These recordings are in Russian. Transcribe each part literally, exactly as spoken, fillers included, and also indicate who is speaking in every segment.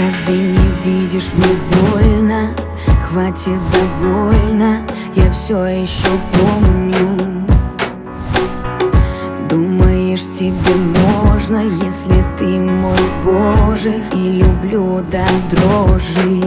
Speaker 1: Разве не видишь, мне больно? Хватит, довольно, я все еще помню. Думаешь, тебе можно, если ты мой Боже, и люблю до дрожи.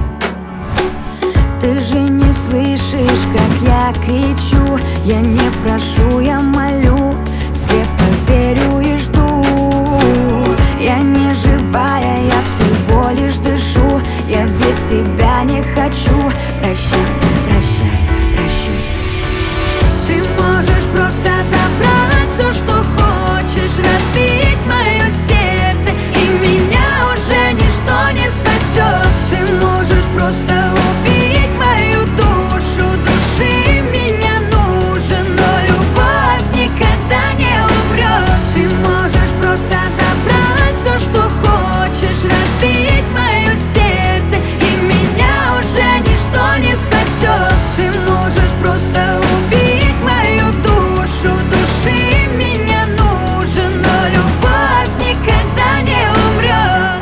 Speaker 1: Ты же не слышишь, как я кричу. Я не прошу, я молю, слепо верю и жду. Я не живая, я всего лишь дышу. Я без тебя не хочу. Прощай, прощай, прощай. Ты можешь просто забрать все, что хочешь, разбить мое сердце, и меня уже ничто не спасет. Ты можешь просто убить мою душу, души меня нужен, но любовь никогда не умрет. Ты можешь просто забрать все, что хочешь, разбить мое сердце, и меня уже ничто не спасет. Ты можешь просто убить мою душу, души меня нужен, но любовь никогда не умрет.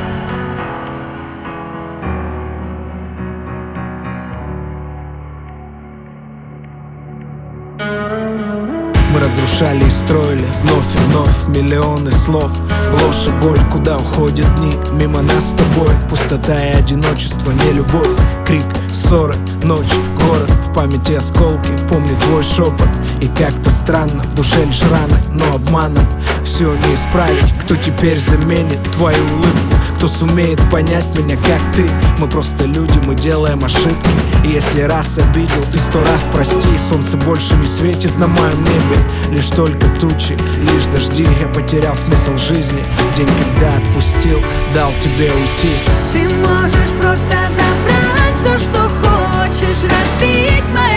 Speaker 2: Мы разрушали и строили вновь и вновь миллионы слов. Ложь и боль, куда уходят дни мимо нас с тобой. Пустота и одиночество, не любовь. Крик, ссоры, ночь, город. В памяти осколки, помню твой шепот. И как-то странно, в душе лишь раны, но обманом все не исправить. Кто теперь заменит твою улыбку? Кто сумеет понять меня, как ты? Мы просто люди, мы делаем ошибки. И если раз обидел, ты сто раз прости. Солнце больше не светит на моем небе, лишь только тучи, лишь дожди. Я потерял смысл жизни в день, когда отпустил, дал тебе уйти.
Speaker 1: Ты можешь просто забрать все, что хочешь, разбить мое